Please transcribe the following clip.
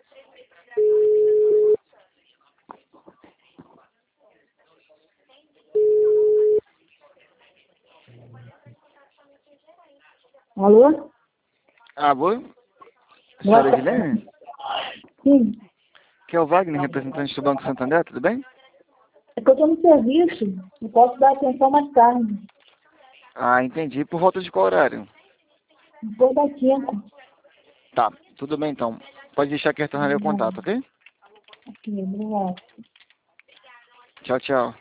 Alô? Alô? Senhora Edilene? Sim. Que é o Wagner, representante do Banco Santander, tudo bem? É que eu estou no serviço. Não posso dar atenção mais tarde. Ah, entendi. Por volta de qual horário? Depois das 5. Tá, tudo bem então. Pode deixar que retornarei o contato, ok? Ok, obrigado. Tchau, tchau.